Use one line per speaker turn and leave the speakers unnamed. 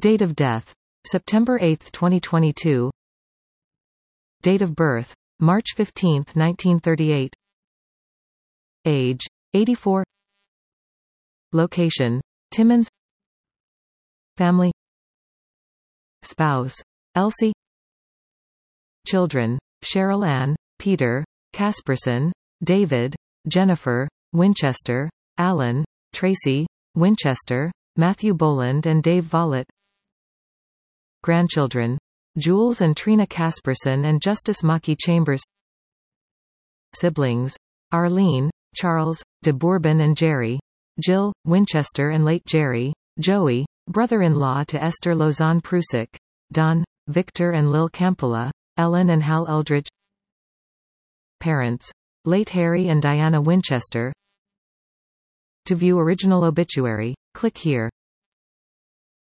Date of death: September 8, 2022. Date of birth: March 15, 1938. Age: 84. Location: Timmins. Family: Spouse: Elsie. Children: Cheryl Ann, Peter, Casperson, David, Jennifer, Winchester, Alan, Tracy, Winchester, Matthew Boland and Dave Vollett. Grandchildren: Jules and Trina Casperson and Justice Maki Chambers. Siblings: Arlene, Charles, de Bourbon and Jerry, Jill, Winchester and late Jerry, Joey, brother-in-law to Esther Lausanne Prusik, Don, Victor and Lil Campula, Ellen and Hal Eldridge. Parents: late Harry and Diana Winchester. To view original obituary, click here.